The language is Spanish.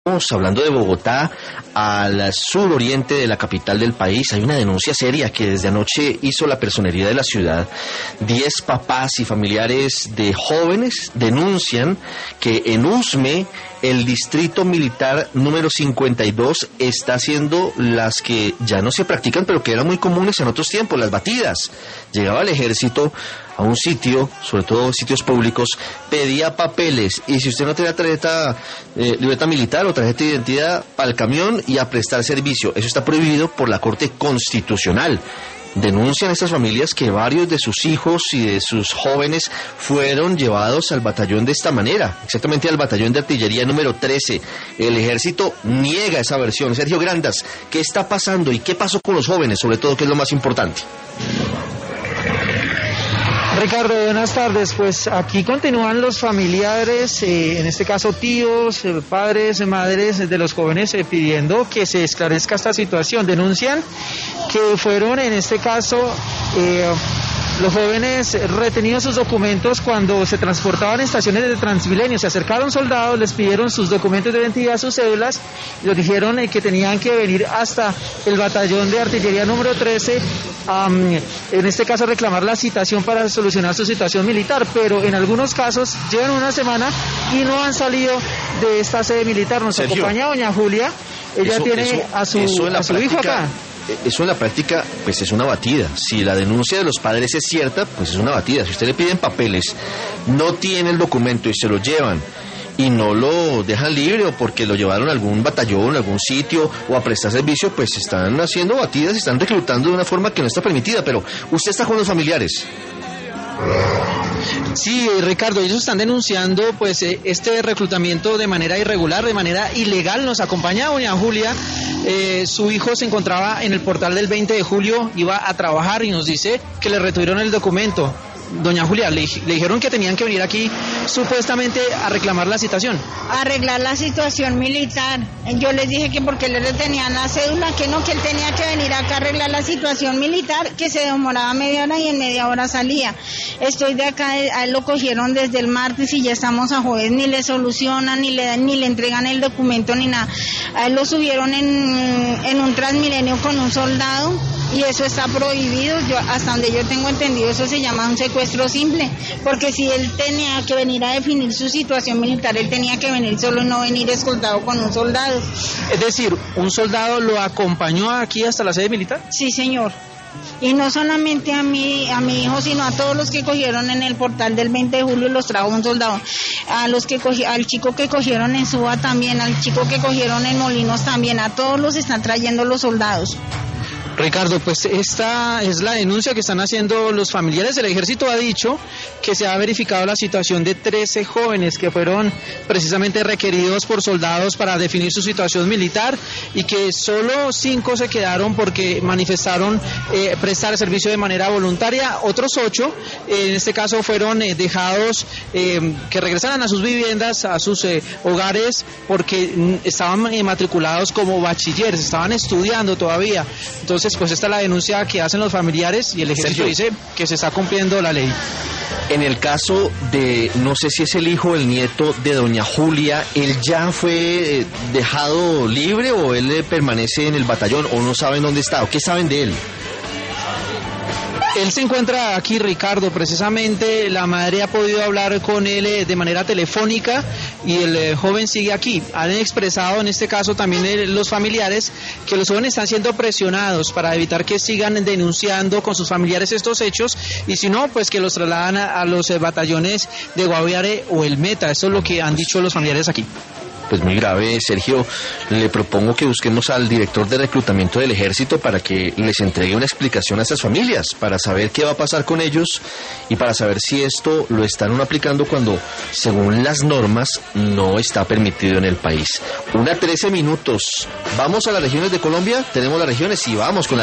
Hablando de Bogotá, al suroriente de la capital del país, hay una denuncia seria que desde anoche hizo la personería de la ciudad. 10 papás y familiares de jóvenes denuncian que en Usme, el distrito militar número 52 está haciendo las que ya no se practican, pero que eran muy comunes en otros tiempos, las batidas. Llegaba el ejército a un sitio, sobre todo sitios públicos, pedía papeles, y si usted no tenía libreta militar o tarjeta de identidad, para el camión y a prestar servicio. Eso está prohibido por la Corte Constitucional. Denuncian estas familias que varios de sus hijos y de sus jóvenes fueron llevados al batallón de esta manera, exactamente al batallón de artillería número 13. El ejército niega esa versión. Sergio Grandas, ¿qué está pasando y qué pasó con los jóvenes, sobre todo, qué es lo más importante? Ricardo, buenas tardes. Pues aquí continúan los familiares, en este caso tíos, padres, madres de los jóvenes, pidiendo que se esclarezca esta situación. Denuncian que fueron, en este caso, los jóvenes retenidos sus documentos cuando se transportaban en estaciones de Transmilenio. Se acercaron soldados, les pidieron sus documentos de identidad, sus cédulas, y les dijeron que tenían que venir hasta el batallón de artillería número 13, en este caso reclamar la citación para solucionar su situación militar, pero en algunos casos llevan una semana y no han salido de esta sede militar. Nos acompaña doña Julia, ella tiene a su hijo acá. Eso en la práctica, pues es una batida. Si la denuncia de los padres es cierta, pues es una batida. Si usted le piden papeles, no tiene el documento y se lo llevan y no lo dejan libre, o porque lo llevaron a algún batallón, a algún sitio, o a prestar servicio, pues están haciendo batidas, están reclutando de una forma que no está permitida. Pero usted está con los familiares. Sí, Ricardo, ellos están denunciando pues este reclutamiento de manera irregular, de manera ilegal. Nos acompaña doña Julia, su hijo se encontraba en el portal del 20 de julio, iba a trabajar y nos dice que le retuvieron el documento. Doña Julia, le dijeron que tenían que venir aquí supuestamente a reclamar la citación. Arreglar la situación militar. Yo les dije que porque le retenían la cédula, que no, que él tenía que venir acá a arreglar la situación militar, que se demoraba media hora y en media hora salía. Estoy de acá, a él lo cogieron desde el martes y ya estamos a jueves, ni le solucionan, ni le entregan el documento, ni nada. A él lo subieron en un Transmilenio con un soldado. Y eso está prohibido. Hasta donde yo tengo entendido, eso se llama un secuestro simple, porque si él tenía que venir a definir su situación militar, él tenía que venir solo y no venir escoltado con un soldado. Es decir, ¿un soldado lo acompañó aquí hasta la sede militar? Sí, señor. Y no solamente a mi hijo, sino a todos los que cogieron en el portal del 20 de julio los trajo un soldado. Al chico que cogieron en Suba también, al chico que cogieron en Molinos también, a todos los están trayendo los soldados. Ricardo, pues esta es la denuncia que están haciendo los familiares. El ejército ha dicho que se ha verificado la situación de 13 jóvenes que fueron precisamente requeridos por soldados para definir su situación militar, y que solo 5 se quedaron porque manifestaron prestar servicio de manera voluntaria. Otros 8, en este caso, fueron dejados que regresaran a sus viviendas, a sus hogares, porque estaban matriculados como bachilleres, estaban estudiando todavía. Entonces, pues esta es la denuncia que hacen los familiares, y el ejército dice que se está cumpliendo la ley. En el caso de, no sé si es el hijo o el nieto de doña Julia, ¿él ya fue dejado libre o él permanece en el batallón, o no saben dónde está, o qué saben de él? Él se encuentra aquí, Ricardo. Precisamente la madre ha podido hablar con él de manera telefónica, y el joven sigue aquí. Han expresado en este caso también los familiares que los jóvenes están siendo presionados para evitar que sigan denunciando con sus familiares estos hechos, y si no, pues que los trasladan a los batallones de Guaviare o el Meta. Eso es lo que han dicho los familiares aquí. Pues muy grave, Sergio. Le propongo que busquemos al director de reclutamiento del ejército para que les entregue una explicación a estas familias, para saber qué va a pasar con ellos y para saber si esto lo están aplicando cuando, según las normas, no está permitido en el país. 1:13. Vamos a las regiones de Colombia. Tenemos las regiones y vamos con la